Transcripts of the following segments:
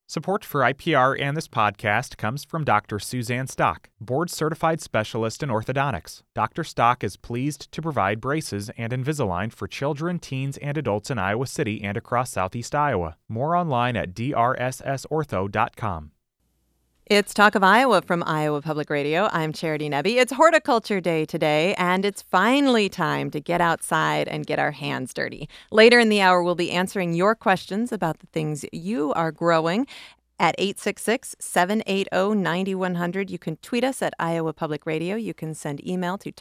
Support for IPR and this podcast comes from Dr. Suzanne Stock, board-certified specialist in orthodontics. Dr. Stock is pleased to provide braces and Invisalign for children, teens, and adults in Iowa City and across Southeast Iowa. More online at drssortho.com. It's Talk of Iowa from Iowa Public Radio. I'm Charity Nebbe. It's Horticulture Day today, and it's finally time to get outside and get our hands dirty. Later in the hour, we'll be answering your questions about the things you are growing. At 866-780-9100, you can tweet us at Iowa Public Radio. You can send email to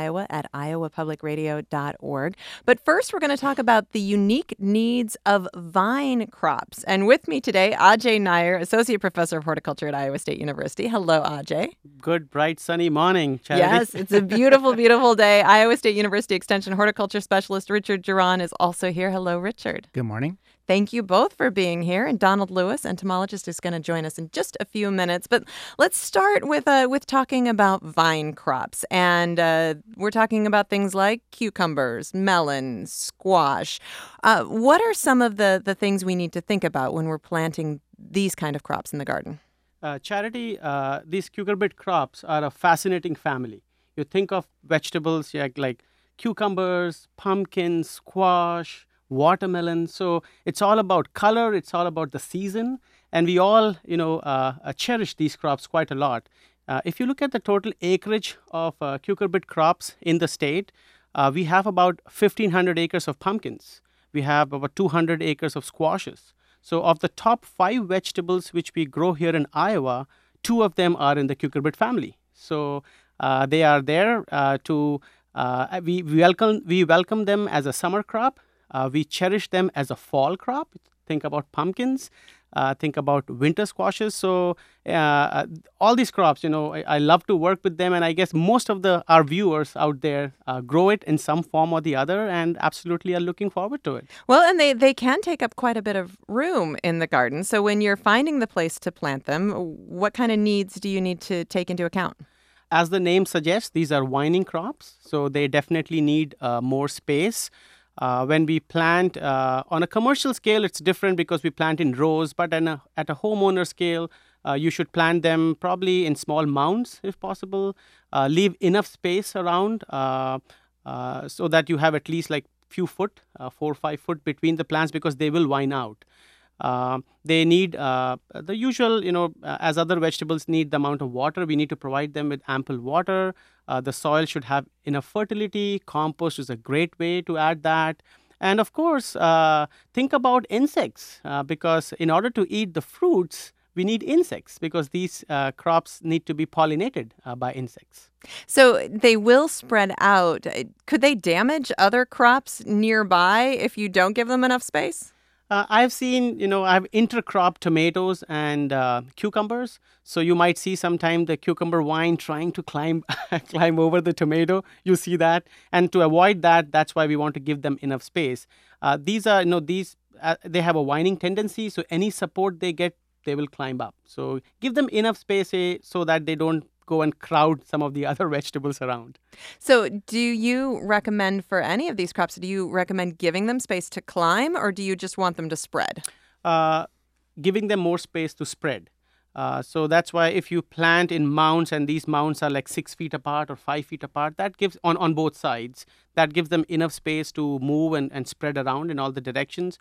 talkofiowa@iowapublicradio.org. But first, we're going to talk about the unique needs of vine crops. And with me today, Ajay Nair, Associate Professor of Horticulture at Iowa State University. Hello, Ajay. Good, bright, sunny morning, Charity. Yes, it's a beautiful, beautiful day. Iowa State University Extension Horticulture Specialist Richard Geron is also here. Hello, Richard. Good morning. Thank you both for being here. And Donald Lewis, entomologist, is going to join us in just a few minutes. But let's start with talking about vine crops. And we're talking about things like cucumbers, melons, squash. What are some of the things we need to think about when we're planting these kind of crops in the garden? Charity, these cucurbit crops are a fascinating family. You think of vegetables like cucumbers, pumpkins, squash, watermelon. So it's all about color. It's all about the season. And we all, cherish these crops quite a lot. If you look at the total acreage of cucurbit crops in the state, we have about 1,500 acres of pumpkins. We have about 200 acres of squashes. So of the top 5 vegetables which we grow here in Iowa, 2 of them are in the cucurbit family. So they are there we welcome them as a summer crop. We cherish them as a fall crop. Think about pumpkins. Think about winter squashes. So all these crops, I love to work with them. And I guess most of our viewers out there grow it in some form or the other and absolutely are looking forward to it. Well, and they can take up quite a bit of room in the garden. So when you're finding the place to plant them, what kind of needs do you need to take into account? As the name suggests, these are vining crops. So they definitely need more space. When we plant on a commercial scale, it's different because we plant in rows. But at a homeowner scale, you should plant them probably in small mounds if possible. Leave enough space around so that you have at least like few foot, 4 or 5 foot between the plants because they will vine out. They need the usual, as other vegetables need the amount of water, we need to provide them with ample water. The soil should have enough fertility. Compost is a great way to add that. And of course, think about insects because in order to eat the fruits, we need insects because these crops need to be pollinated by insects. So they will spread out. Could they damage other crops nearby if you don't give them enough space? I've seen, I've intercropped tomatoes and cucumbers. So you might see sometime the cucumber vine trying to climb over the tomato. You see that. And to avoid that, that's why we want to give them enough space. These are, they have a vining tendency. So any support they get, they will climb up. So give them enough space so that they don't go and crowd some of the other vegetables around. So do you recommend for any of these crops, do you recommend giving them space to climb or do you just want them to spread? Giving them more space to spread. So that's why if you plant in mounds and these mounds are like 6 feet apart or 5 feet apart, that gives on both sides, that gives them enough space to move and spread around in all the directions.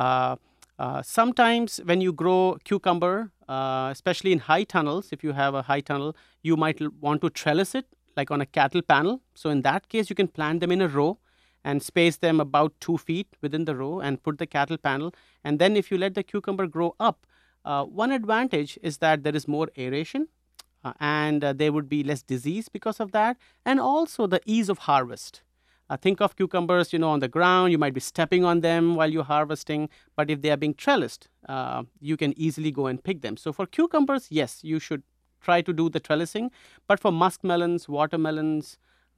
Sometimes when you grow cucumber, especially in high tunnels, if you have a high tunnel, you might want to trellis it like on a cattle panel. So in that case, you can plant them in a row and space them about 2 feet within the row and put the cattle panel. And then if you let the cucumber grow up, one advantage is that there is more aeration and there would be less disease because of that. And also the ease of harvest. Think of cucumbers, on the ground. You might be stepping on them while you're harvesting. But if they are being trellised, you can easily go and pick them. So for cucumbers, yes, you should try to do the trellising. But for muskmelons, watermelons,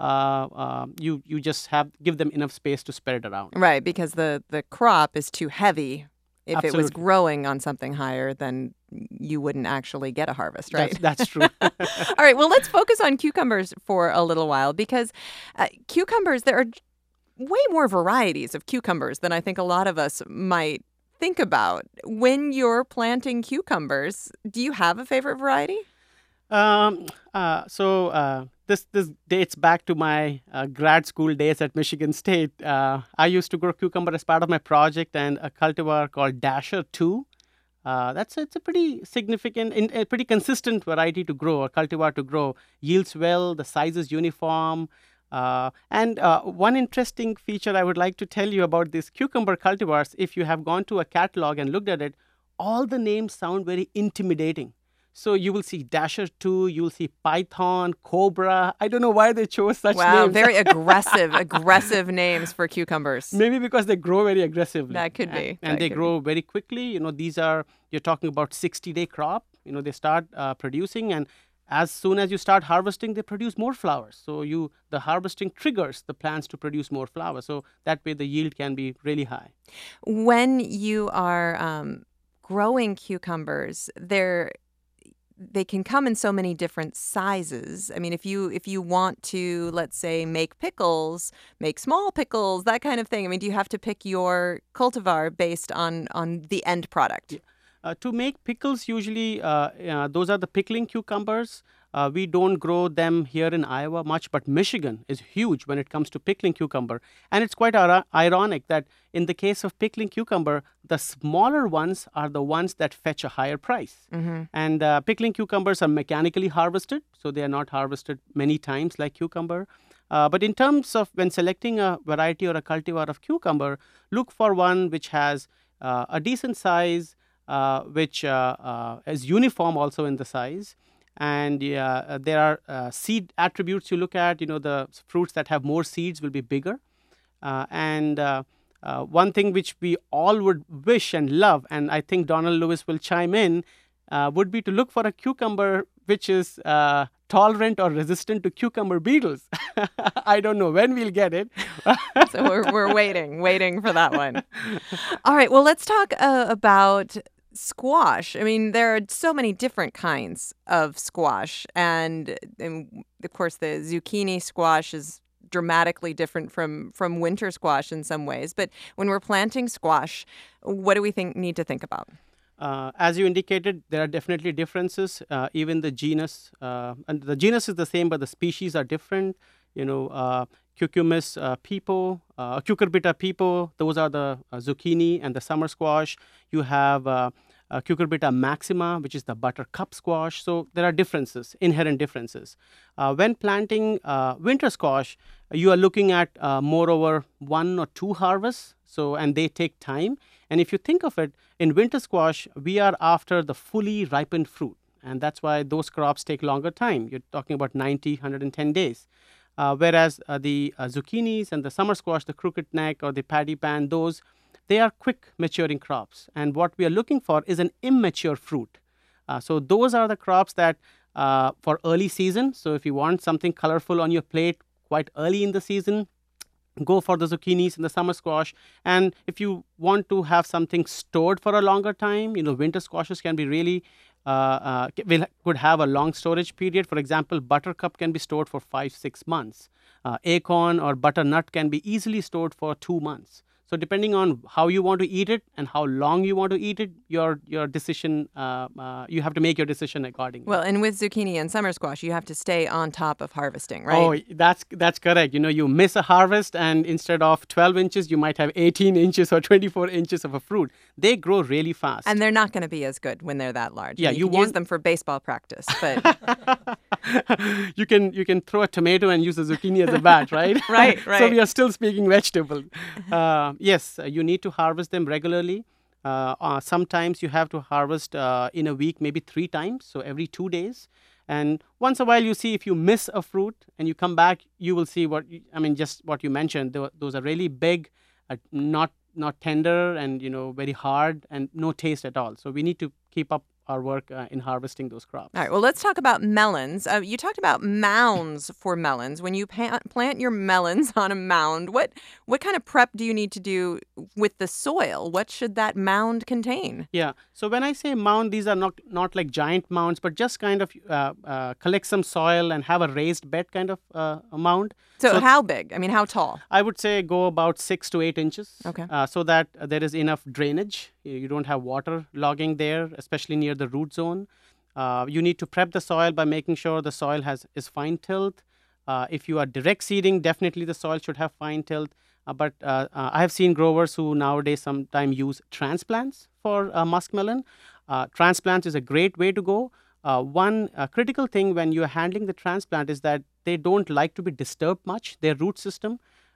you just give them enough space to spread it around. Right, because the crop is too heavy. If Absolutely. It was growing on something higher, then you wouldn't actually get a harvest, right? That's true. All right, well, let's focus on cucumbers for a little while because cucumbers, there are way more varieties of cucumbers than I think a lot of us might think about when you're planting cucumbers. Do you have a favorite variety? This dates back to my grad school days at Michigan State. I used to grow cucumber as part of my project and a cultivar called Dasher 2. It's a pretty significant, a pretty consistent variety to grow, a cultivar to grow. Yields well, the size is uniform. And one interesting feature I would like to tell you about these cucumber cultivars, if you have gone to a catalog and looked at it, all the names sound very intimidating. So you will see Dasher 2, you will see Python, Cobra. I don't know why they chose such names. Wow, very aggressive names for cucumbers. Maybe because they grow very aggressively. That could be. And they grow very quickly. You're talking about 60-day crop. They start producing, and as soon as you start harvesting, they produce more flowers. So the harvesting triggers the plants to produce more flowers. So that way the yield can be really high. When you are growing cucumbers, they can come in so many different sizes. I mean, if you want to, let's say, make pickles, make small pickles, that kind of thing. I mean, do you have to pick your cultivar based on the end product? Yeah. To make pickles, usually those are the pickling cucumbers. We don't grow them here in Iowa much, but Michigan is huge when it comes to pickling cucumber. And it's quite ironic that in the case of pickling cucumber, the smaller ones are the ones that fetch a higher price. Mm-hmm. And pickling cucumbers are mechanically harvested, so they are not harvested many times like cucumber. But in terms of when selecting a variety or a cultivar of cucumber, look for one which has a decent size, which is uniform also in the size. And there are seed attributes you look at. The fruits that have more seeds will be bigger. And one thing which we all would wish and love, and I think Donald Lewis will chime in, would be to look for a cucumber which is tolerant or resistant to cucumber beetles. I don't know when we'll get it. So we're waiting for that one. All right, well, let's talk about squash. I mean, there are so many different kinds of squash. And of course, the zucchini squash is dramatically different from winter squash in some ways. But when we're planting squash, what do we need to think about? As you indicated, there are definitely differences. Even the genus, and the genus is the same, but the species are different. Cucumis pepo, Cucurbita pepo, those are the zucchini and the summer squash. You have Cucurbita maxima, which is the buttercup squash. So there are differences, inherent differences. When planting winter squash, you are looking at moreover 1 or 2 harvests, and they take time. And if you think of it, in winter squash, we are after the fully ripened fruit. And that's why those crops take longer time. You're talking about 90, 110 days. Whereas the zucchinis and the summer squash, the crooked neck or the paddy pan, they are quick maturing crops. And what we are looking for is an immature fruit. So those are the crops that for early season. So if you want something colorful on your plate quite early in the season, go for the zucchinis and the summer squash. And if you want to have something stored for a longer time, winter squashes can be really could have a long storage period. For example, buttercup can be stored for 5-6 months. Acorn or butternut can be easily stored for 2 months. So depending on how you want to eat it and how long you want to eat it, your decision, you have to make your decision accordingly. Well, and with zucchini and summer squash, you have to stay on top of harvesting, right? Oh, that's correct. You miss a harvest and instead of 12 inches, you might have 18 inches or 24 inches of a fruit. They grow really fast. And they're not going to be as good when they're that large. Yeah, you can use them for baseball practice, but you can throw a tomato and use a zucchini as a bat, right? Right. So we are still speaking vegetable. Yes, you need to harvest them regularly. Sometimes you have to harvest in a week, maybe 3 times, so every 2 days. And once in a while, you see if you miss a fruit and you come back, you will see just what you mentioned. Those are really big, not tender, and very hard and no taste at all. So we need to keep up our work in harvesting those crops. All right, well, let's talk about melons. You talked about mounds for melons. When you plant your melons on a mound, what kind of prep do you need to do with the soil? What should that mound contain? Yeah, so when I say mound, these are not like giant mounds, but just kind of collect some soil and have a raised bed kind of a mound. So how big? I mean, how tall? I would say go about 6 to 8 inches. Okay. So that there is enough drainage You don't have water logging there, especially near the root zone. You need to prep the soil by making sure the soil is fine tilled. If you are direct seeding, definitely the soil should have fine tilled. But I have seen growers who nowadays sometimes use transplants for muskmelon. Transplants is a great way to go. One critical thing when you're handling the transplant is that they don't like to be disturbed much, their root system,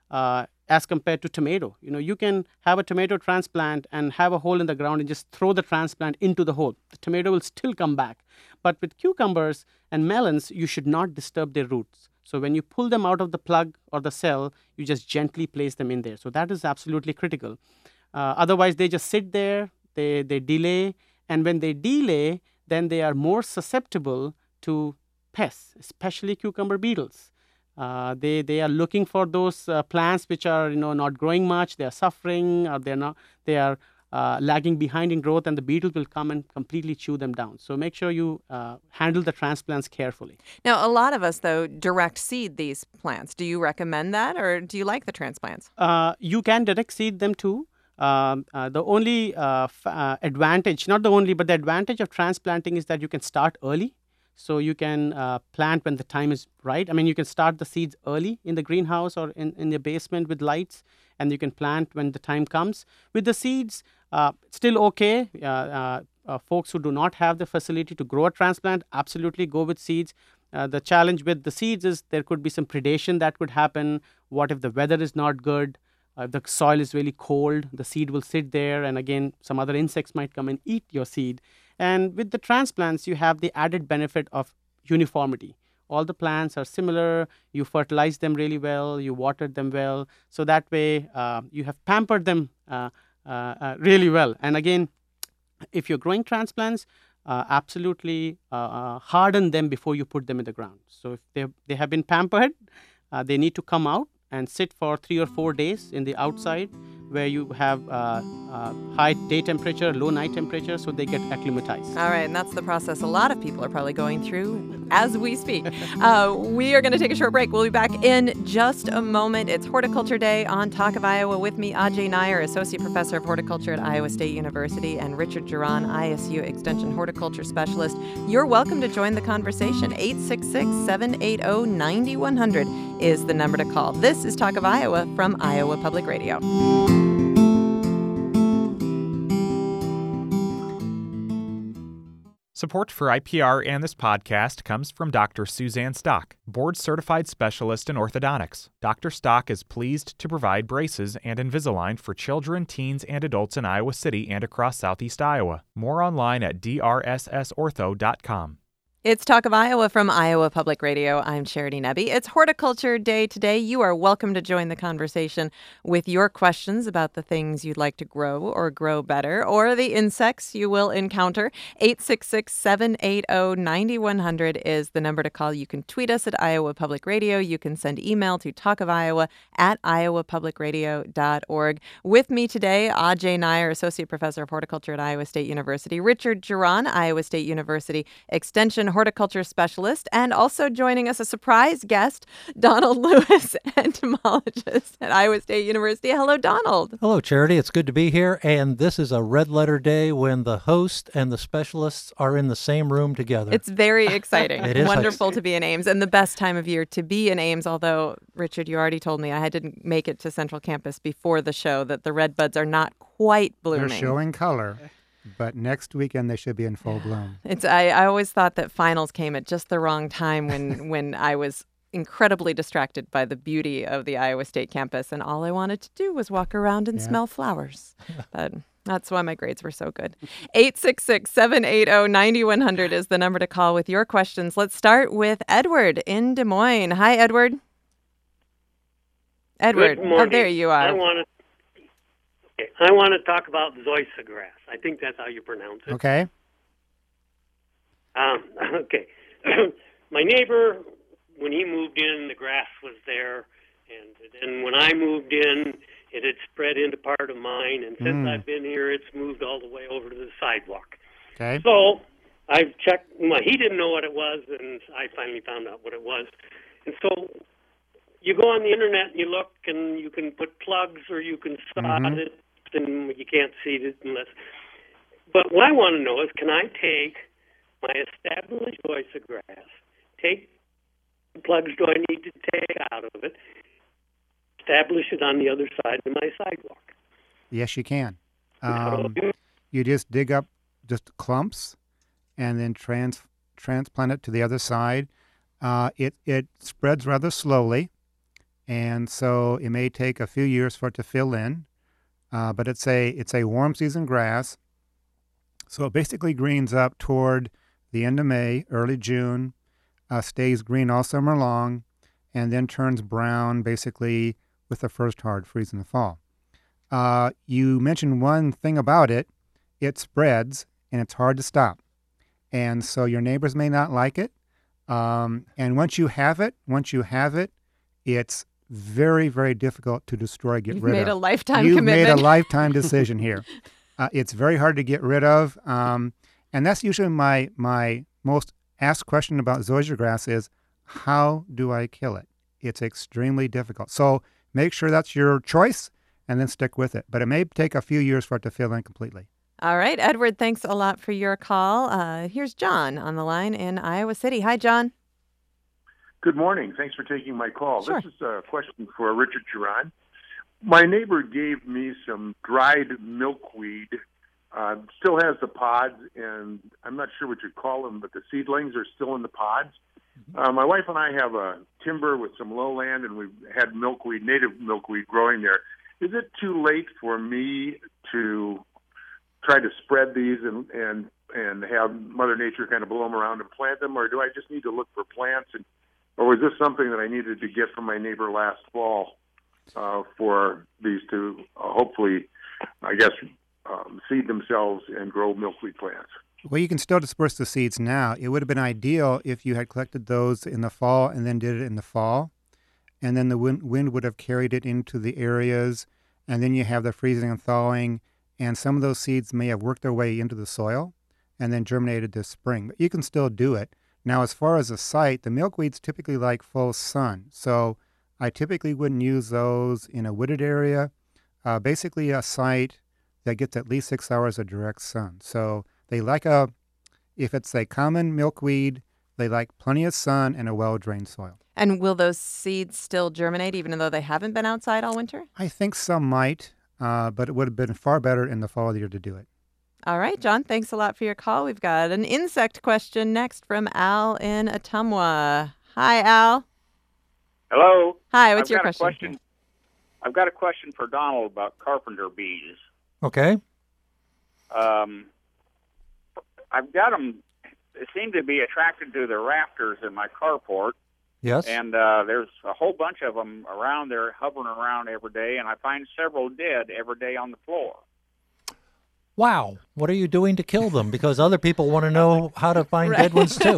as compared to tomato. You can have a tomato transplant and have a hole in the ground and just throw the transplant into the hole. The tomato will still come back. But with cucumbers and melons, you should not disturb their roots. So when you pull them out of the plug or the cell, you just gently place them in there. So that is absolutely critical. Otherwise, they just sit there, they delay, and when they delay, then they are more susceptible to pests, especially cucumber beetles. They are looking for those plants which are not growing much. They are suffering, or they are lagging behind in growth, and the beetles will come and completely chew them down. So make sure you handle the transplants carefully. Now, a lot of us, though, direct seed these plants. Do you recommend that, or do you like the transplants? You can direct seed them too. The only advantage, not the only, but the advantage of transplanting is that you can start early. So you can plant when the time is right. I mean, you can start the seeds early in the greenhouse or in your basement with lights, and you can plant when the time comes. With the seeds, still okay. Folks who do not have the facility to grow a transplant, absolutely go with seeds. The challenge with the seeds is there could be some predation that could happen. What if the weather is not good? If the soil is really cold, the seed will sit there, and again, some other insects might come and eat your seed. And with the transplants, you have the added benefit of uniformity. All the plants are similar. You fertilize them really well. You watered them well. So that way, you have pampered them really well. And again, if you're growing transplants, absolutely harden them before you put them in the ground. So if they have been pampered, they need to come out and sit for 3 or 4 days in the outside where you have high day temperature, low night temperature, so they get acclimatized. All right, and that's the process a lot of people are probably going through as we speak. We are going to take a short break. We'll be back in just a moment. It's Horticulture Day on Talk of Iowa with me, Ajay Nair, Associate Professor of Horticulture at Iowa State University, and Richard Giron, ISU Extension Horticulture Specialist. You're welcome to join the conversation. 866-780-9100 is the number to call. This is Talk of Iowa from Iowa Public Radio. Support for IPR and this podcast comes from Dr. Suzanne Stock, board-certified specialist in orthodontics. Dr. Stock is pleased to provide braces and Invisalign for children, teens, and adults in Iowa City and across Southeast Iowa. More online at drssortho.com. It's Talk of Iowa from Iowa Public Radio. I'm Charity Nebbe. It's Horticulture Day today. You are welcome to join the conversation with your questions about the things you'd like to grow or grow better, or the insects you will encounter. 866-780-9100 is the number to call. You can tweet us at Iowa Public Radio. You can send email to talkofiowa@iowapublicradio.org. With me today, Ajay Nair, Associate Professor of Horticulture at Iowa State University, Richard Giron, Iowa State University Extension Horticulture Specialist, and also joining us, a surprise guest, Donald Lewis, entomologist at Iowa State University. Hello, Donald. Hello, Charity. It's good to be here. And this is a red letter day when the host and the specialists are in the same room together. It's very exciting. It is wonderful to be in Ames, and the best time of year to be in Ames. Although, Richard, you already told me I didn't make it to Central Campus before the show that the red buds are not quite blooming. They're showing color. But next weekend they should be in full bloom. I always thought that finals came at just the wrong time when I was incredibly distracted by the beauty of the Iowa State campus, and all I wanted to do was walk around and smell flowers. But that's why my grades were so good. 866-780-9100 is the number to call with your questions. Let's start with Edward in Des Moines. Hi, Edward. Edward. Good morning. Oh, there you are. I want to talk about zoysia grass. I think that's how you pronounce it. Okay. Okay. My neighbor, when he moved in, the grass was there. And then when I moved in, it had spread into part of mine. And since I've been here, it's moved all the way over to the sidewalk. Okay. So I've checked. Well, he didn't know what it was, and I finally found out what it was. And so you go on the internet and you look, and you can put plugs or you can sod it and you can't seed it unless. But what I want to know is, can I take my established choice of grass, take the plugs do I need to take out of it, establish it on the other side of my sidewalk? Yes, you can. How do I do it? You just dig up just clumps and then transplant it to the other side. It spreads rather slowly, and so it may take a few years for it to fill in. But it's a warm season grass, so it basically greens up toward the end of May, early June, stays green all summer long, and then turns brown basically with the first hard freeze in the fall. You mentioned one thing about it. It spreads, and it's hard to stop. And so your neighbors may not like it. And once you have it, it's very, very difficult to destroy, get rid of. You've made a lifetime You've commitment. made a lifetime decision here. It's very hard to get rid of. And that's usually my most asked question about zoysia grass is, how do I kill it? It's extremely difficult. So make sure that's your choice and then stick with it. But it may take a few years for it to fill in completely. All right, Edward, thanks a lot for your call. Here's John on the line in Iowa City. Hi, John. Good morning. Thanks for taking my call. Sure. This is a question for Richard Giron. My neighbor gave me some dried milkweed. Still has the pods, and I'm not sure what you'd call them, but the seedlings are still in the pods. My wife and I have a timber with some lowland, and we've had milkweed, native milkweed, growing there. Is it too late for me to try to spread these and have Mother Nature kind of blow them around and plant them, or do I just need to look for plants? Or was this something that I needed to get from my neighbor last fall for these to hopefully, I guess, seed themselves and grow milkweed plants? Well, you can still disperse the seeds now. It would have been ideal if you had collected those in the fall and then did it in the fall, and then the wind would have carried it into the areas, and then you have the freezing and thawing, and some of those seeds may have worked their way into the soil and then germinated this spring. But you can still do it. Now, as far as the site, the milkweeds typically like full sun, so I typically wouldn't use those in a wooded area. Basically, a site that gets at least 6 hours of direct sun. So they like if it's a common milkweed, they like plenty of sun and a well-drained soil. And will those seeds still germinate even though they haven't been outside all winter? I think some might, but it would have been far better in the fall of the year to do it. All right, John, thanks a lot for your call. We've got an insect question next from Al in Ottumwa. Hi, Al. Hello. Hi, what's your question? I've got a question for Donald about carpenter bees. Okay. I've got them. They seem to be attracted to the rafters in my carport. Yes. And there's a whole bunch of them around there hovering around every day, and I find several dead every day on the floor. Wow. What are you doing to kill them? Because other people want to know how to find dead ones too.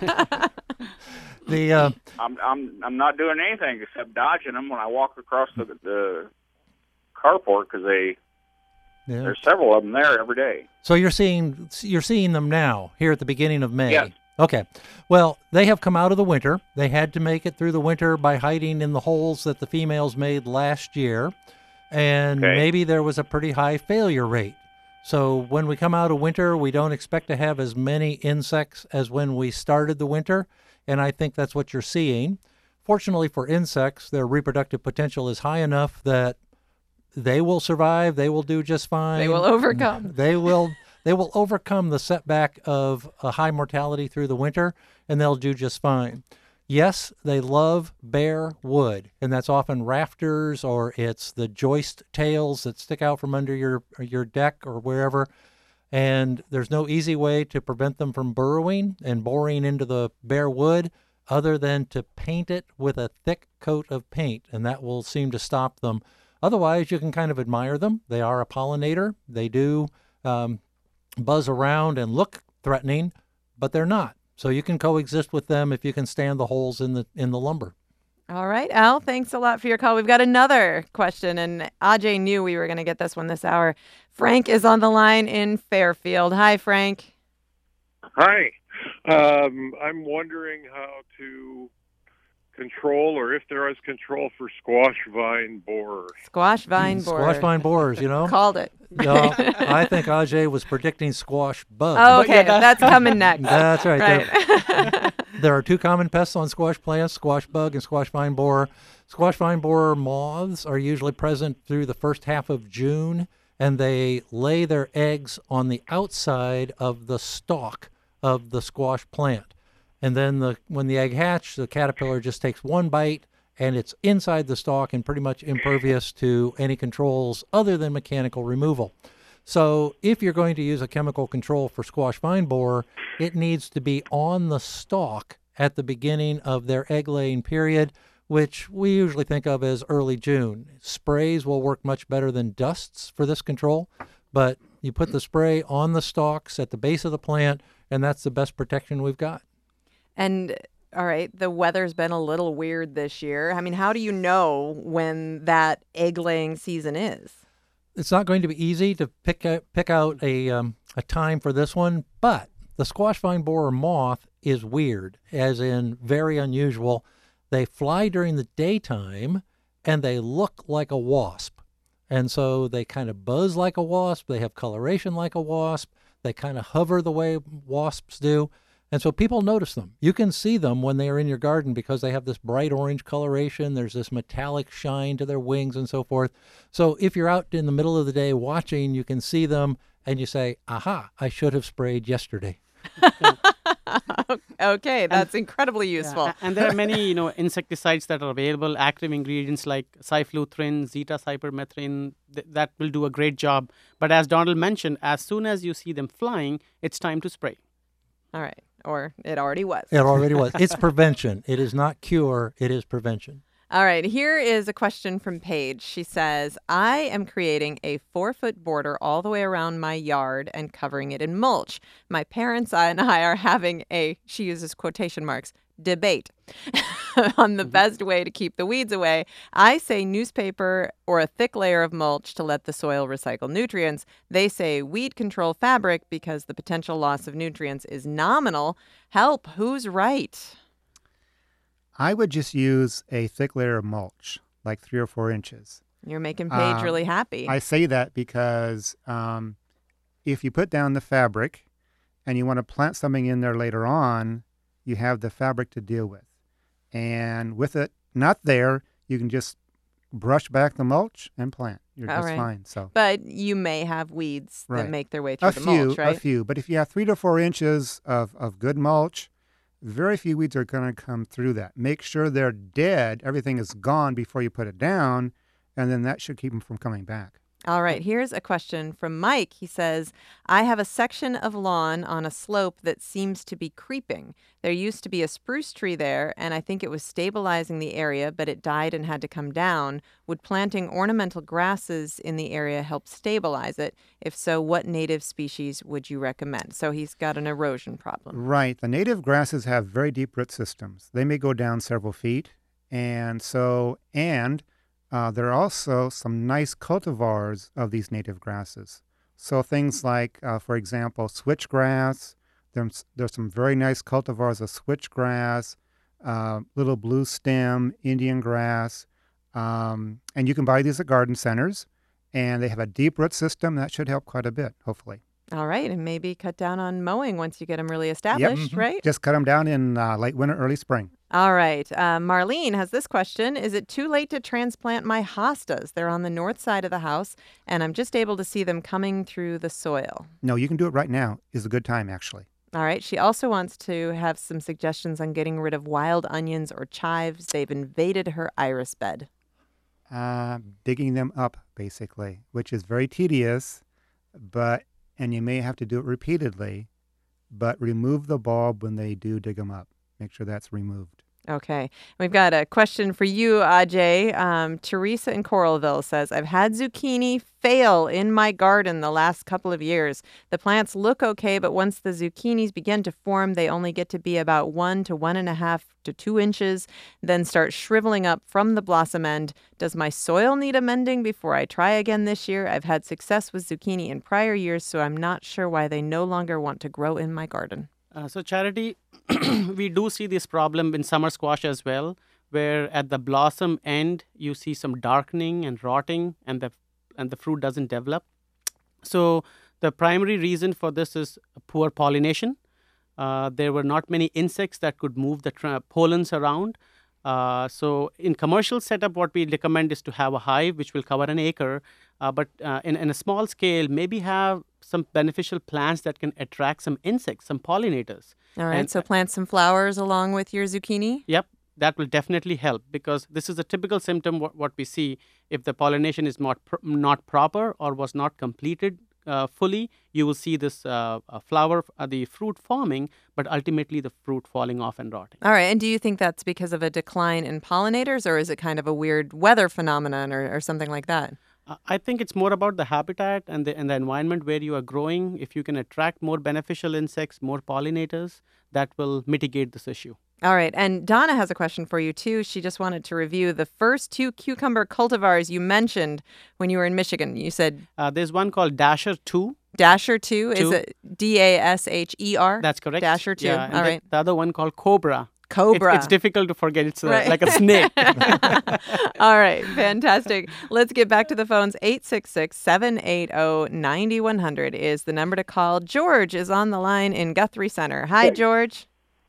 I'm not doing anything except dodging them when I walk across the carport because there's several of them there every day. So you're seeing them now here at the beginning of May. Yes. Okay. Well, they have come out of the winter. They had to make it through the winter by hiding in the holes that the females made last year. And maybe there was a pretty high failure rate. So when we come out of winter, we don't expect to have as many insects as when we started the winter. And I think that's what you're seeing. Fortunately for insects, their reproductive potential is high enough that they will survive. They will do just fine. They will overcome. They will overcome the setback of a high mortality through the winter, and they'll do just fine. Yes, they love bare wood, and that's often rafters or it's the joist tails that stick out from under your deck or wherever. And there's no easy way to prevent them from burrowing and boring into the bare wood other than to paint it with a thick coat of paint, and that will seem to stop them. Otherwise, you can kind of admire them. They are a pollinator. They do buzz around and look threatening, but they're not. So you can coexist with them if you can stand the holes in the lumber. All right, Al, thanks a lot for your call. We've got another question, and Ajay knew we were going to get this one this hour. Frank is on the line in Fairfield. Hi, Frank. Hi. I'm wondering how to control, or if there is control for squash vine borer. Squash vine borer. Squash vine borers, Called it. I think Ajay was predicting squash bugs. Oh, okay, that's coming next. That's right. Right. There are two common pests on squash plants, squash bug and squash vine borer. Squash vine borer moths are usually present through the first half of June, and they lay their eggs on the outside of the stalk of the squash plant. And then when the egg hatches, the caterpillar just takes one bite, and it's inside the stalk and pretty much impervious to any controls other than mechanical removal. So if you're going to use a chemical control for squash vine borer, it needs to be on the stalk at the beginning of their egg-laying period, which we usually think of as early June. Sprays will work much better than dusts for this control, but you put the spray on the stalks at the base of the plant, and that's the best protection we've got. And all right, the weather's been a little weird this year. I mean, how do you know when that egg-laying season is? It's not going to be easy to pick out a time for this one, but the squash vine borer moth is weird, as in very unusual. They fly during the daytime, and they look like a wasp. And so they kind of buzz like a wasp. They have coloration like a wasp. They kind of hover the way wasps do. And so people notice them. You can see them when they are in your garden because they have this bright orange coloration. There's this metallic shine to their wings and so forth. So if you're out in the middle of the day watching, you can see them and you say, aha, I should have sprayed yesterday. Okay, that's incredibly useful. Yeah, and there are many, insecticides that are available, active ingredients like cyfluthrin, zeta-cypermethrin, that will do a great job. But as Donald mentioned, as soon as you see them flying, it's time to spray. All right. Or it already was. It already was. It's prevention. It is not cure. It is prevention. All right. Here is a question from Paige. She says, I am creating a 4-foot border all the way around my yard and covering it in mulch. My parents and I are having she uses quotation marks, debate on the best way to keep the weeds away. I say newspaper or a thick layer of mulch to let the soil recycle nutrients. They say weed control fabric because the potential loss of nutrients is nominal. Help, who's right? I would just use a thick layer of mulch, like 3 or 4 inches. You're making Paige really happy. I say that because if you put down the fabric and you want to plant something in there later on, you have the fabric to deal with. And with it not there, you can just brush back the mulch and plant. You're just fine. So, but you may have weeds that make their way through the mulch, right? A few. But if you have 3 to 4 inches of good mulch, very few weeds are going to come through that. Make sure they're dead, everything is gone before you put it down, and then that should keep them from coming back. All right, here's a question from Mike. He says, I have a section of lawn on a slope that seems to be creeping. There used to be a spruce tree there, and I think it was stabilizing the area, but it died and had to come down. Would planting ornamental grasses in the area help stabilize it? If so, what native species would you recommend? So he's got an erosion problem. Right. The native grasses have very deep root systems. They may go down several feet, and there are also some nice cultivars of these native grasses. So things like, for example, switchgrass. There's some very nice cultivars of switchgrass, little blue stem, Indian grass. And you can buy these at garden centers. And they have a deep root system. That should help quite a bit, hopefully. All right. And maybe cut down on mowing once you get them really established, right? Just cut them down in late winter, early spring. All right. Marlene has this question. Is it too late to transplant my hostas? They're on the north side of the house, and I'm just able to see them coming through the soil. No, you can do it right now. Is a good time, actually. All right. She also wants to have some suggestions on getting rid of wild onions or chives. They've invaded her iris bed. Digging them up, basically, which is very tedious, and you may have to do it repeatedly, but remove the bulb when they do dig them up. Make sure that's removed. Okay. We've got a question for you, Ajay. Teresa in Coralville says, I've had zucchini fail in my garden the last couple of years. The plants look okay, but once the zucchinis begin to form, they only get to be about 1 to 1.5 to 2 inches, then start shriveling up from the blossom end. Does my soil need amending before I try again this year? I've had success with zucchini in prior years, so I'm not sure why they no longer want to grow in my garden. So Charity, we do see this problem in summer squash as well, where at the blossom end you see some darkening and rotting, and the fruit doesn't develop. So the primary reason for this is poor pollination. There were not many insects that could move the pollens around. So in commercial setup, what we recommend is to have a hive which will cover an acre, but in a small scale, maybe have some beneficial plants that can attract some insects, some pollinators. All right, so plant some flowers along with your zucchini? Yep, that will definitely help, because this is a typical symptom what we see if the pollination is not proper or was not completed fully. You will see this flower, the fruit forming, but ultimately the fruit falling off and rotting. All right, and do you think that's because of a decline in pollinators, or is it kind of a weird weather phenomenon or something like that? I think it's more about the habitat and the environment where you are growing. If you can attract more beneficial insects, more pollinators, that will mitigate this issue. All right, and Donna has a question for you, too. She just wanted to review the first 2 cucumber cultivars you mentioned when you were in Michigan. You said... there's one called Dasher 2. Dasher 2? Is it Dasher? That's correct. Dasher 2, yeah, all right. The other one called Cobra. Cobra. It's difficult to forget. It's right. like a snake. All right, fantastic. Let's get back to the phones. 866-780-9100 is the number to call. George is on the line in Guthrie Center. Hi, George.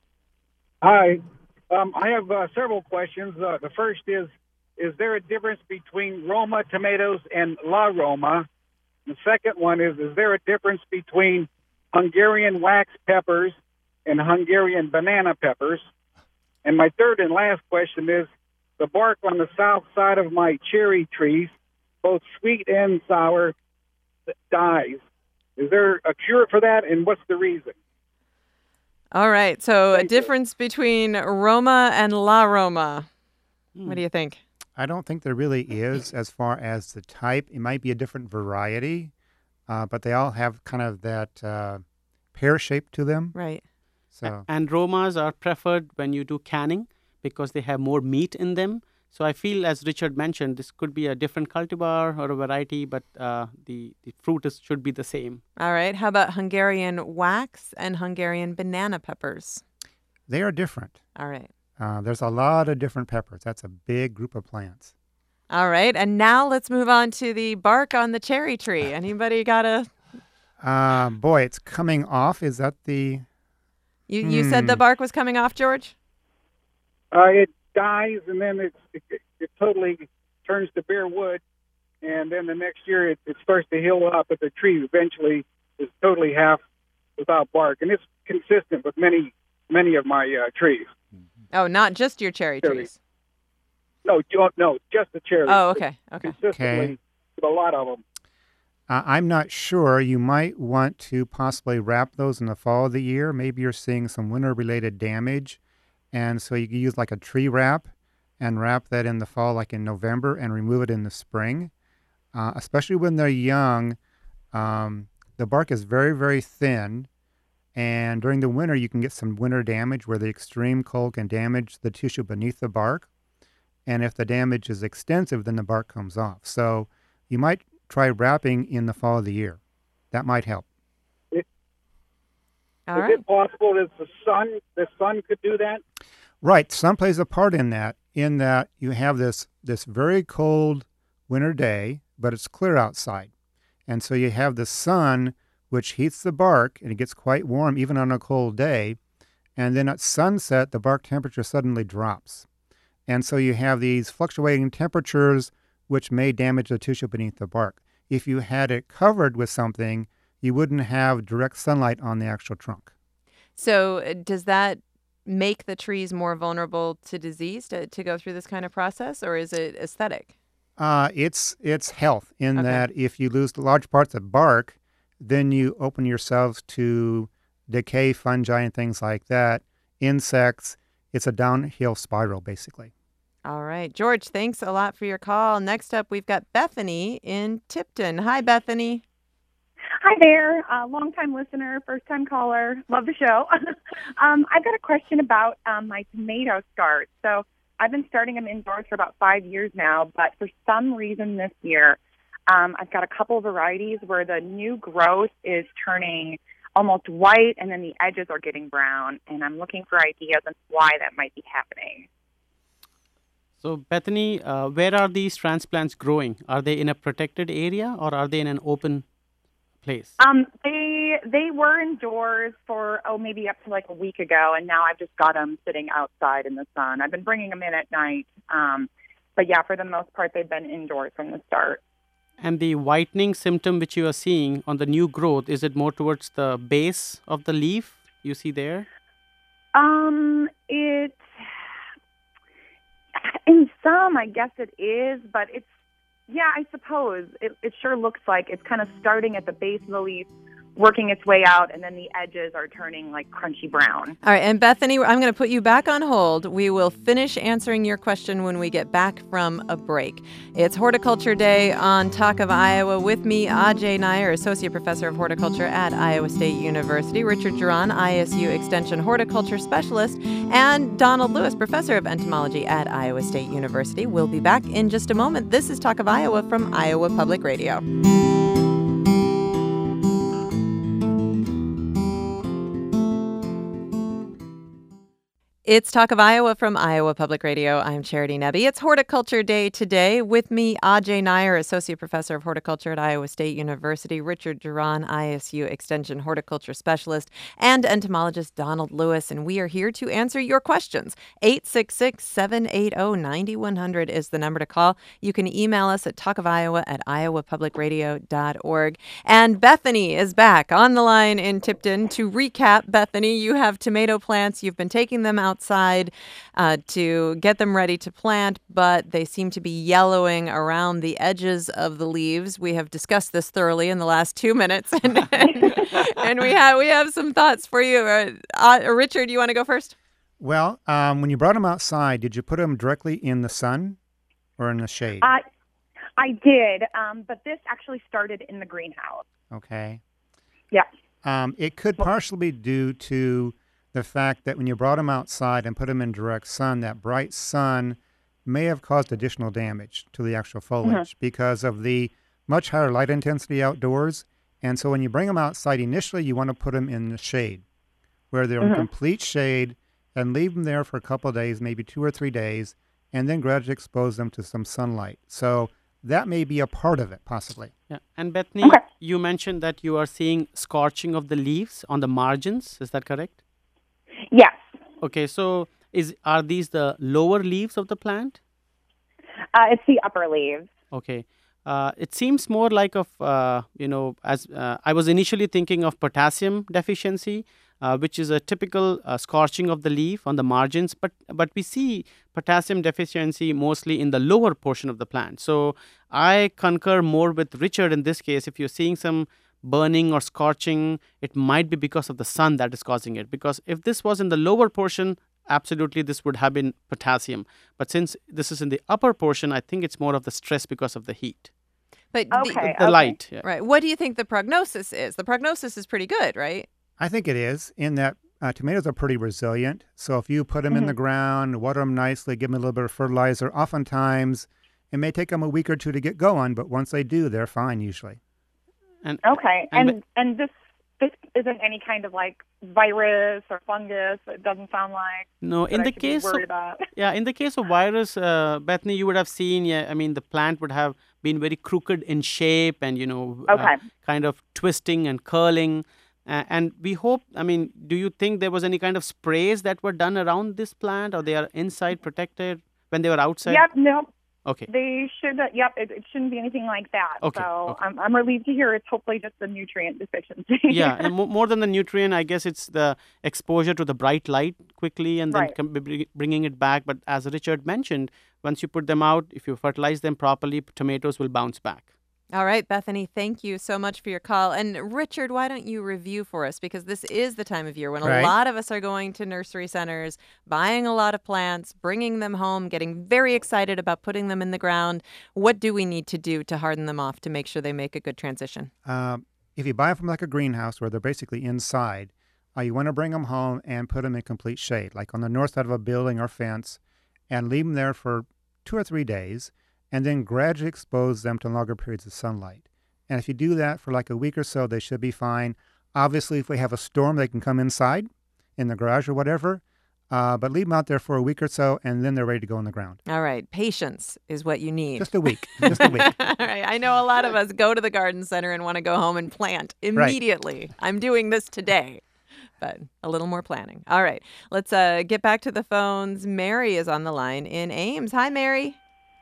Hi. I have several questions. The first is there a difference between Roma tomatoes and La Roma? The second one is there a difference between Hungarian wax peppers and Hungarian banana peppers? And my third and last question is, the bark on the south side of my cherry trees, both sweet and sour, dies. Is there a cure for that, and what's the reason? All right, so a difference between Roma and La Roma. What do you think? I don't think there really is as far as the type. It might be a different variety, but they all have kind of that pear shape to them. Right. So. And Romas are preferred when you do canning because they have more meat in them. So I feel, as Richard mentioned, this could be a different cultivar or a variety, but the fruit should be the same. All right. How about Hungarian wax and Hungarian banana peppers? They are different. All right. There's a lot of different peppers. That's a big group of plants. All right. And now let's move on to the bark on the cherry tree. Anybody got a... Boy, it's coming off. Is that the... You said the bark was coming off, George? It dies, and then it totally turns to bare wood, and then the next year it starts to heal up, but the tree eventually is totally half without bark, and it's consistent with many of my trees. Oh, not just your cherry trees? No, just the cherries. Oh, okay. Consistently with a lot of them. I'm not sure. You might want to possibly wrap those in the fall of the year. Maybe you're seeing some winter-related damage, and so you can use like a tree wrap and wrap that in the fall, like in November, and remove it in the spring. Especially when they're young, the bark is very, very thin, and during the winter you can get some winter damage where the extreme cold can damage the tissue beneath the bark, and if the damage is extensive, then the bark comes off. So you might try wrapping in the fall of the year. That might help. Is it possible that the sun could do that? Right. Sun plays a part in that you have this very cold winter day, but it's clear outside. And so you have the sun, which heats the bark, and it gets quite warm even on a cold day. And then at sunset, the bark temperature suddenly drops. And so you have these fluctuating temperatures which may damage the tissue beneath the bark. If you had it covered with something, you wouldn't have direct sunlight on the actual trunk. So does that make the trees more vulnerable to disease to go through this kind of process, or is it aesthetic? It's health in that if you lose large parts of bark, then you open yourselves to decay, fungi, and things like that, insects. It's a downhill spiral, basically. All right. George, thanks a lot for your call. Next up, we've got Bethany in Tipton. Hi, Bethany. Hi there. Long-time listener, first-time caller. Love the show. I've got a question about my tomato starts. So I've been starting them indoors for about 5 years now, but for some reason this year, I've got a couple of varieties where the new growth is turning almost white, and then the edges are getting brown, and I'm looking for ideas on why that might be happening. So, Bethany, where are these transplants growing? Are they in a protected area or are they in an open place? They were indoors for maybe up to like a week ago, and now I've just got them sitting outside in the sun. I've been bringing them in at night, but yeah, for the most part, they've been indoors from the start. And the whitening symptom which you are seeing on the new growth, is it more towards the base of the leaf you see there? It in some, I guess it is, but it's, yeah, I suppose it sure looks like it's kind of starting at the base of the leaf, working its way out, and then the edges are turning like crunchy brown. All right, and Bethany, I'm going to put you back on hold. We will finish answering your question when we get back from a break. It's Horticulture Day on Talk of Iowa with me, Ajay Nair, Associate Professor of Horticulture at Iowa State University, Richard Duran, ISU Extension Horticulture Specialist, and Donald Lewis, Professor of Entomology at Iowa State University. We'll be back in just a moment. This is Talk of Iowa from Iowa Public Radio. It's Talk of Iowa from Iowa Public Radio. I'm Charity Nebbe. It's Horticulture Day today. With me, Ajay Nair, Associate Professor of Horticulture at Iowa State University, Richard Duran, ISU Extension Horticulture Specialist, and entomologist Donald Lewis. And we are here to answer your questions. 866-780-9100 is the number to call. You can email us at talkofiowa@iowapublicradio.org. And Bethany is back on the line in Tipton. To recap, Bethany, you have tomato plants. You've been taking them outside to get them ready to plant, but they seem to be yellowing around the edges of the leaves. We have discussed this thoroughly in the last 2 minutes, and we have some thoughts for you. Richard, you want to go first? Well, when you brought them outside, did you put them directly in the sun or in the shade? I did, but this actually started in the greenhouse. Okay. Yeah. It could partially be due to the fact that when you brought them outside and put them in direct sun, that bright sun may have caused additional damage to the actual foliage because of the much higher light intensity outdoors. And so when you bring them outside, initially you want to put them in the shade, where they're in complete shade, and leave them there for a couple of days, maybe 2 or 3 days, and then gradually expose them to some sunlight. So that may be a part of it, possibly. Yeah. And Bethany, you mentioned that you are seeing scorching of the leaves on the margins. Is that correct? Yes. Okay, so are these the lower leaves of the plant? It's the upper leaves. Okay. It seems more like as I was initially thinking of potassium deficiency, which is a typical scorching of the leaf on the margins, but we see potassium deficiency mostly in the lower portion of the plant. So I concur more with Richard in this case. If you're seeing some burning or scorching, it might be because of the sun that is causing it. Because if this was in the lower portion, absolutely this would have been potassium. But since this is in the upper portion, I think it's more of the stress because of the heat. But the light. Yeah. Right. What do you think the prognosis is? The prognosis is pretty good, right? I think it is, in that tomatoes are pretty resilient. So if you put them in the ground, water them nicely, give them a little bit of fertilizer, oftentimes it may take them a week or two to get going, but once they do, they're fine usually. And this isn't any kind of like virus or fungus. It doesn't sound like. No, in the case of virus, Bethany, you would have seen. Yeah, I mean the plant would have been very crooked in shape and kind of twisting and curling. And we hope. I mean, do you think there was any kind of sprays that were done around this plant, or they are inside protected when they were outside? Yep. No. Okay. They should. It shouldn't be anything like that. Okay. So okay. I'm relieved to hear it's hopefully just a nutrient deficiency. Yeah, and more than the nutrient, I guess it's the exposure to the bright light quickly and then bringing it back. But as Richard mentioned, once you put them out, if you fertilize them properly, tomatoes will bounce back. All right, Bethany, thank you so much for your call. And Richard, why don't you review for us? Because this is the time of year when a lot of us are going to nursery centers, buying a lot of plants, bringing them home, getting very excited about putting them in the ground. What do we need to do to harden them off to make sure they make a good transition? If you buy them from like a greenhouse where they're basically inside, you want to bring them home and put them in complete shade, like on the north side of a building or fence, and leave them there for 2 or 3 days, and then gradually expose them to longer periods of sunlight. And if you do that for like a week or so, they should be fine. Obviously, if we have a storm, they can come inside in the garage or whatever. but leave them out there for a week or so, and then they're ready to go in the ground. All right. Patience is what you need. Just a week. Just a week. All right. I know a lot of us go to the garden center and want to go home and plant immediately. Right. I'm doing this today, but a little more planning. All right. Let's get back to the phones. Mary is on the line in Ames. Hi, Mary.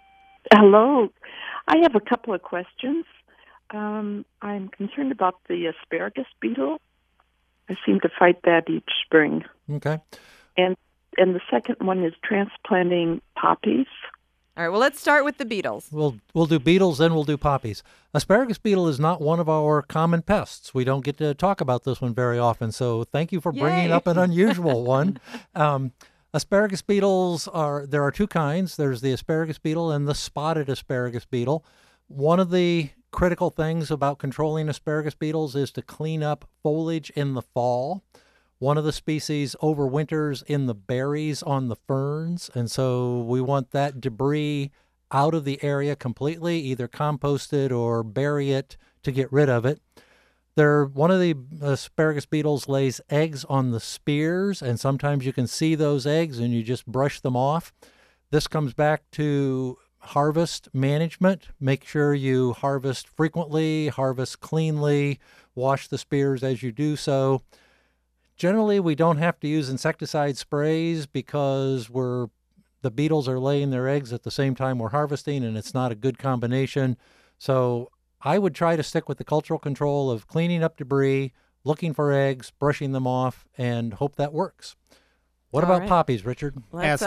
Hello. I have a couple of questions. I'm concerned about the asparagus beetle. I seem to fight that each spring. Okay. And the second one is transplanting poppies. All right, well, let's start with the beetles. We'll do beetles, then we'll do poppies. Asparagus beetle is not one of our common pests. We don't get to talk about this one very often, so thank you for bringing up an unusual one. Asparagus beetles there are two kinds. There's the asparagus beetle and the spotted asparagus beetle. One of the critical things about controlling asparagus beetles is to clean up foliage in the fall. One of the species overwinters in the berries on the ferns, and so we want that debris out of the area completely, either composted or bury it to get rid of it. One of the asparagus beetles lays eggs on the spears, and sometimes you can see those eggs and you just brush them off. This comes back to harvest management. Make sure you harvest frequently, harvest cleanly, wash the spears as you do so. Generally, we don't have to use insecticide sprays because the beetles are laying their eggs at the same time we're harvesting, and it's not a good combination. So I would try to stick with the cultural control of cleaning up debris, looking for eggs, brushing them off, and hope that works. What about poppies, Richard? You want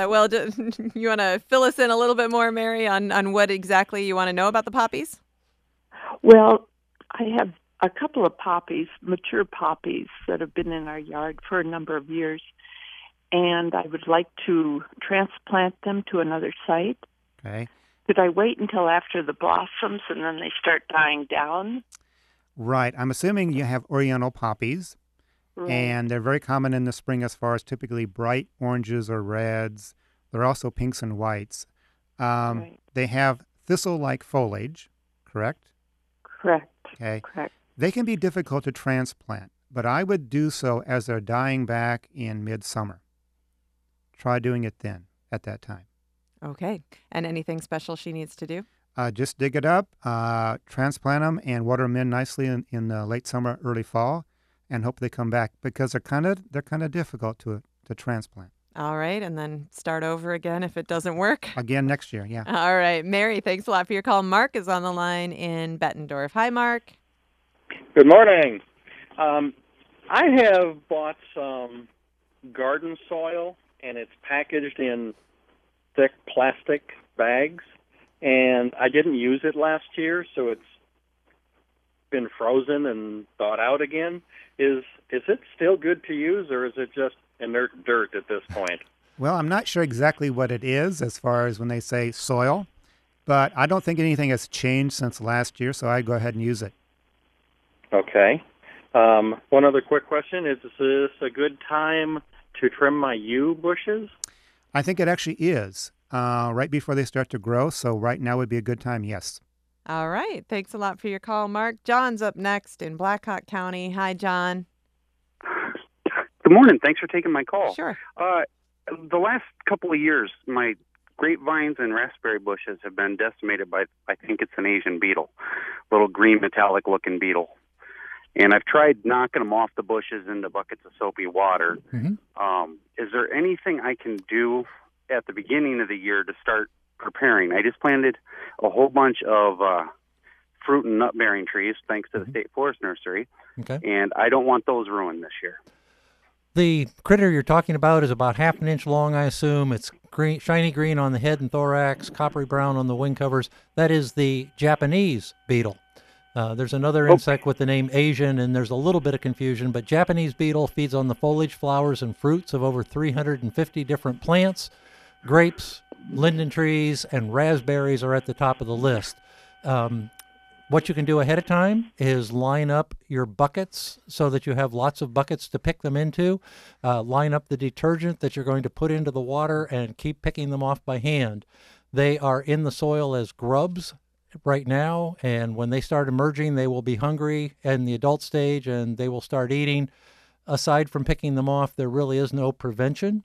to fill us in a little bit more, Mary, on what exactly you want to know about the poppies? Well, I have a couple of poppies, mature poppies, that have been in our yard for a number of years, and I would like to transplant them to another site. Okay. Could I wait until after the blossoms and then they start dying down? Right. I'm assuming you have Oriental poppies, and they're very common in the spring as far as typically bright oranges or reds. They're also pinks and whites. They have thistle-like foliage, correct? Correct. Okay. Correct. They can be difficult to transplant, but I would do so as they're dying back in midsummer. Try doing it then, at that time. Okay. And anything special she needs to do? Just dig it up, transplant them, and water them in nicely in late summer, early fall, and hope they come back because they're kind of difficult to transplant. All right, and then start over again if it doesn't work. Again next year, yeah. All right, Mary, thanks a lot for your call. Mark is on the line in Bettendorf. Hi, Mark. Good morning. I have bought some garden soil, and it's packaged in thick plastic bags, and I didn't use it last year, so it's been frozen and thawed out again. Is it still good to use, or is it just inert dirt at this point? Well, I'm not sure exactly what it is as far as when they say soil, but I don't think anything has changed since last year, so I'd go ahead and use it. Okay. One other quick question. Is this a good time to trim my yew bushes? I think it actually is right before they start to grow, so right now would be a good time, yes. All right. Thanks a lot for your call, Mark. John's up next in Blackhawk County. Hi, John. Good morning. Thanks for taking my call. Sure. The last couple of years, my grapevines and raspberry bushes have been decimated by, I think it's an Asian beetle, little green metallic-looking beetle. And I've tried knocking them off the bushes into buckets of soapy water. Mm-hmm. Is there anything I can do at the beginning of the year to start preparing? I just planted a whole bunch of fruit and nut-bearing trees, thanks to the State Forest Nursery, and I don't want those ruined this year. The critter you're talking about is about half an inch long, I assume. It's green, shiny green on the head and thorax, coppery brown on the wing covers. That is the Japanese beetle. There's another insect with the name Asian, and there's a little bit of confusion, but Japanese beetle feeds on the foliage, flowers, and fruits of over 350 different plants. Grapes, linden trees, and raspberries are at the top of the list. What you can do ahead of time is line up your buckets so that you have lots of buckets to pick them into. Line up the detergent that you're going to put into the water and keep picking them off by hand. They are in the soil as grubs right now, and when they start emerging, they will be hungry in the adult stage and they will start eating. Aside from picking them off, there really is no prevention.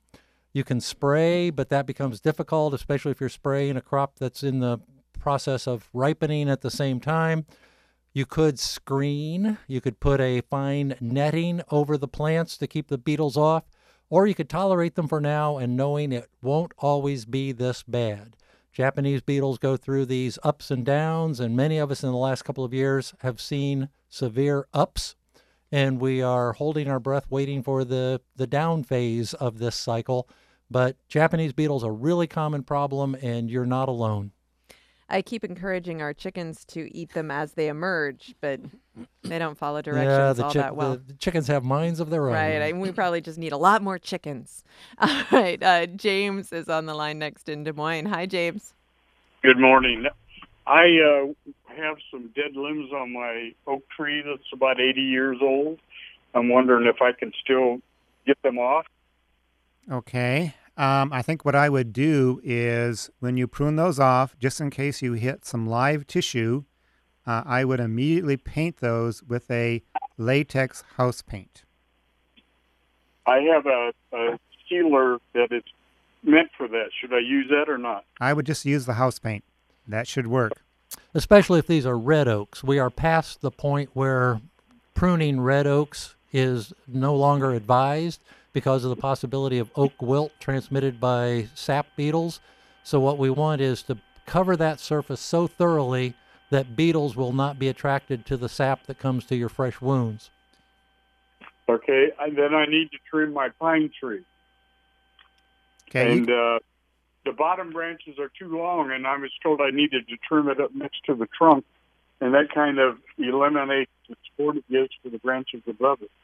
You can spray, but that becomes difficult, especially if you're spraying a crop that's in the process of ripening at the same time. You could screen. You could put a fine netting over the plants to keep the beetles off, or you could tolerate them for now and knowing it won't always be this bad. Japanese beetles go through these ups and downs, and many of us in the last couple of years have seen severe ups, and we are holding our breath waiting for the down phase of this cycle. But Japanese beetles are a really common problem, and you're not alone. I keep encouraging our chickens to eat them as they emerge, but they don't follow directions that well. The chickens have minds of their own. Right. We probably just need a lot more chickens. All right. James is on the line next in Des Moines. Hi, James. Good morning. I have some dead limbs on my oak tree that's about 80 years old. I'm wondering if I can still get them off. Okay. I think what I would do is when you prune those off, just in case you hit some live tissue, I would immediately paint those with a latex house paint. I have a sealer that is meant for that. Should I use that or not? I would just use the house paint. That should work. Especially if these are red oaks. We are past the point where pruning red oaks is no longer advised because of the possibility of oak wilt transmitted by sap beetles. So what we want is to cover that surface so thoroughly that beetles will not be attracted to the sap that comes to your fresh wounds. Okay, and then I need to trim my pine tree. Okay. And the bottom branches are too long, and I was told I needed to trim it up next to the trunk, and that kind of eliminates the support it gives to the branches above it.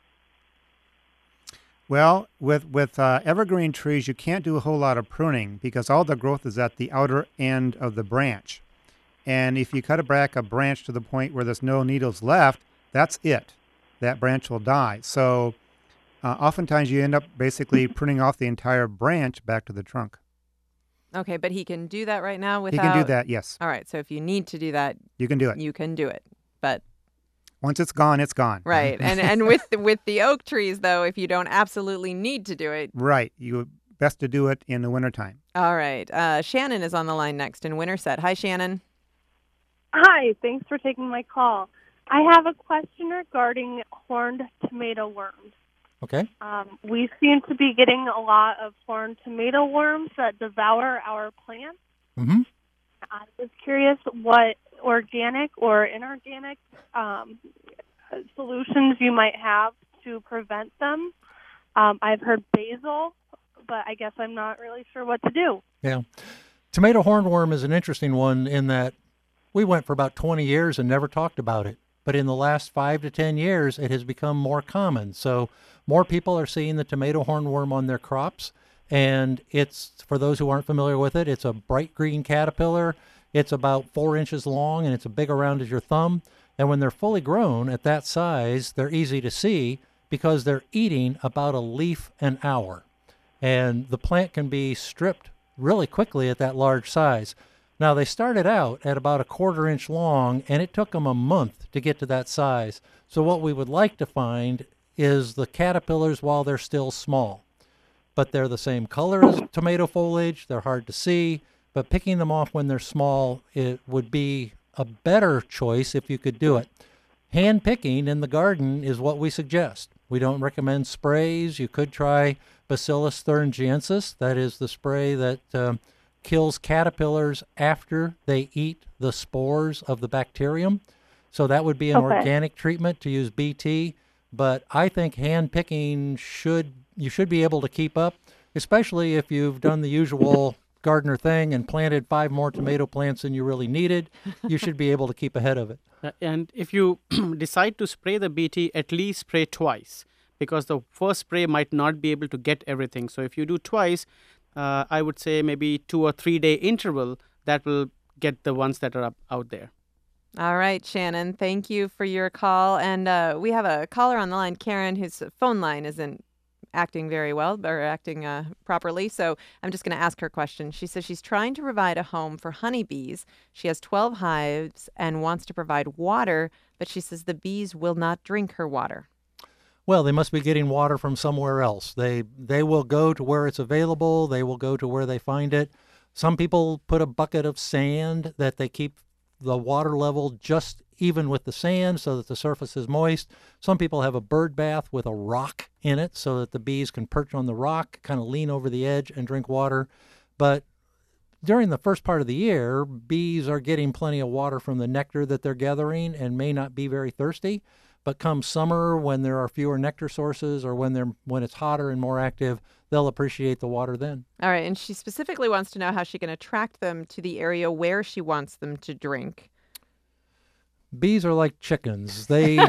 Well, with evergreen trees, you can't do a whole lot of pruning because all the growth is at the outer end of the branch. And if you cut back a branch to the point where there's no needles left, that's it. That branch will die. So oftentimes you end up basically pruning off the entire branch back to the trunk. Okay, but he can do that right now without... He can do that, yes. All right, so if you need to do that... You can do it. You can do it, but... Once it's gone, it's gone. Right, and with the oak trees, though, if you don't absolutely need to do it... Right, you best to do it in the wintertime. All right, Shannon is on the line next in Winterset. Hi, Shannon. Hi, thanks for taking my call. I have a question regarding horned tomato worms. Okay. We seem to be getting a lot of horned tomato worms that devour our plants. Mm-hmm. I was curious what organic or inorganic solutions you might have to prevent them. I've heard basil, but I guess I'm not really sure what to do. Yeah. Tomato hornworm is an interesting one in that we went for about 20 years and never talked about it. But in the last 5 to 10 years, it has become more common. So more people are seeing the tomato hornworm on their crops. And it's, for those who aren't familiar with it, it's a bright green caterpillar. It's about 4 inches long, and it's as big around as your thumb. And when they're fully grown at that size, they're easy to see because they're eating about a leaf an hour. And the plant can be stripped really quickly at that large size. Now, they started out at about a 1/4 inch long, and it took them a month to get to that size. So what we would like to find is the caterpillars while they're still small. But they're the same color as tomato foliage. They're hard to see. But picking them off when they're small, it would be a better choice if you could do it. Hand picking in the garden is what we suggest. We don't recommend sprays. You could try Bacillus thuringiensis. That is the spray that kills caterpillars after they eat the spores of the bacterium. So that would be an organic treatment to use BT. But I think hand picking you should be able to keep up, especially if you've done the usual gardener thing and planted 5 more tomato plants than you really needed. You should be able to keep ahead of it. And if you decide to spray the BT, at least spray twice, because the first spray might not be able to get everything. So if you do twice, I would say maybe 2 or 3 day interval, that will get the ones that are out there. All right, Shannon, thank you for your call. And we have a caller on the line, Karen, whose phone line isn't acting very well or acting properly. So I'm just going to ask her question. She says she's trying to provide a home for honeybees. She has 12 hives and wants to provide water, but she says the bees will not drink her water. Well, they must be getting water from somewhere else. They will go to where it's available. They will go to where they find it. Some people put a bucket of sand that they keep the water level just even with the sand so that the surface is moist. Some people have a bird bath with a rock in it so that the bees can perch on the rock, kind of lean over the edge and drink water. But during the first part of the year, bees are getting plenty of water from the nectar that they're gathering and may not be very thirsty. But come summer, when there are fewer nectar sources or when it's hotter and more active, they'll appreciate the water then. All right, and she specifically wants to know how she can attract them to the area where she wants them to drink. Bees are like chickens.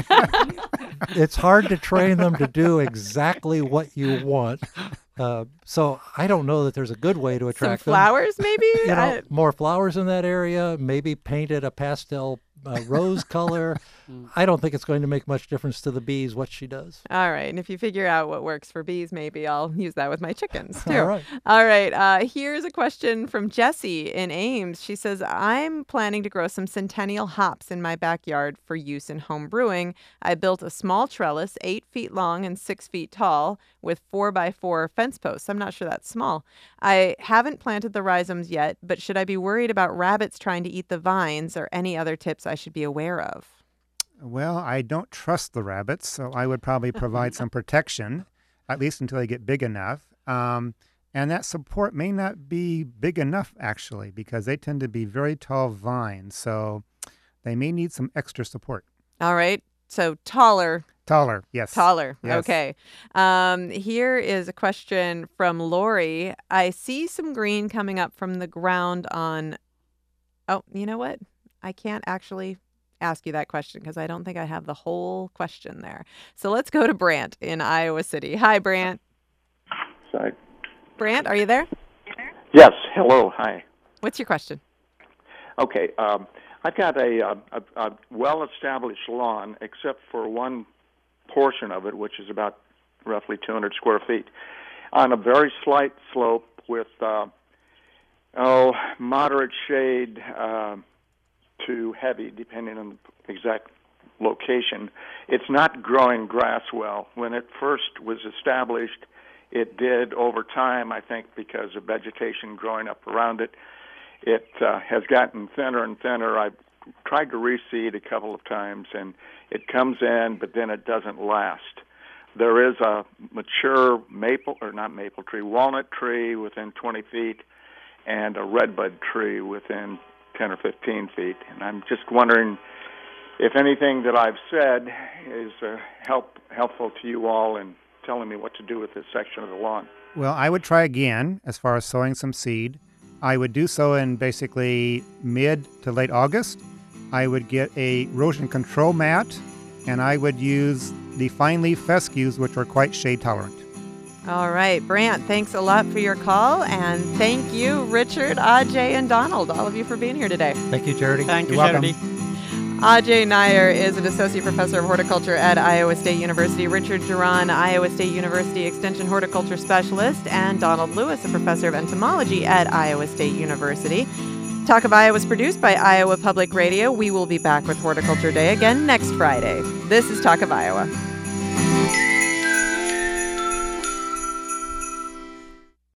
It's hard to train them to do exactly what you want. So I don't know that there's a good way to attract Some flowers, maybe? More flowers in that area, maybe painted a pastel rose color. I don't think it's going to make much difference to the bees what she does. All right. And if you figure out what works for bees, maybe I'll use that with my chickens, too. All right. All right. Here's a question from Jessie in Ames. She says, I'm planning to grow some Centennial hops in my backyard for use in home brewing. I built a small trellis, 8 feet long and 6 feet tall, with 4x4 fence posts. I'm not sure that's small. I haven't planted the rhizomes yet, but should I be worried about rabbits trying to eat the vines or any other tips I should be aware of? Well, I don't trust the rabbits, so I would probably provide some protection, at least until they get big enough. And that support may not be big enough, actually, because they tend to be very tall vines, so they may need some extra support. All right. So taller. Taller, yes. Taller. Yes. Okay. Here is a question from Lori. I see some green coming up from the ground on... Oh, you know what? I can't actually ask you that question because I don't think I have the whole question there. So let's go to Brant in Iowa City. Hi, Brant. Sorry. Brant, are you there? Yes. Hello. Hi. What's your question? Okay. I've got a well-established lawn, except for one portion of it, which is about roughly 200 square feet, on a very slight slope with moderate shade to heavy, depending on the exact location. It's not growing grass well. When it first was established, it did over time, I think, because of vegetation growing up around it. It has gotten thinner and thinner. I've tried to reseed a couple of times, and it comes in, but then it doesn't last. There is a mature walnut tree within 20 feet and a redbud tree within 10 or 15 feet. And I'm just wondering if anything that I've said is helpful to you all in telling me what to do with this section of the lawn. Well, I would try again as far as sowing some seed. I would do so in basically mid to late August. I would get a erosion control mat, and I would use the fine leaf fescues, which are quite shade tolerant. All right, Brant, thanks a lot for your call, and thank you, Richard, Ajay, and Donald, all of you for being here today. Thank you, Charity. Thank you, You're welcome. Charity. Ajay Nair is an associate professor of horticulture at Iowa State University. Richard Duran, Iowa State University Extension horticulture specialist, and Donald Lewis, a professor of entomology at Iowa State University. Talk of Iowa is produced by Iowa Public Radio. We will be back with Horticulture Day again next Friday. This is Talk of Iowa.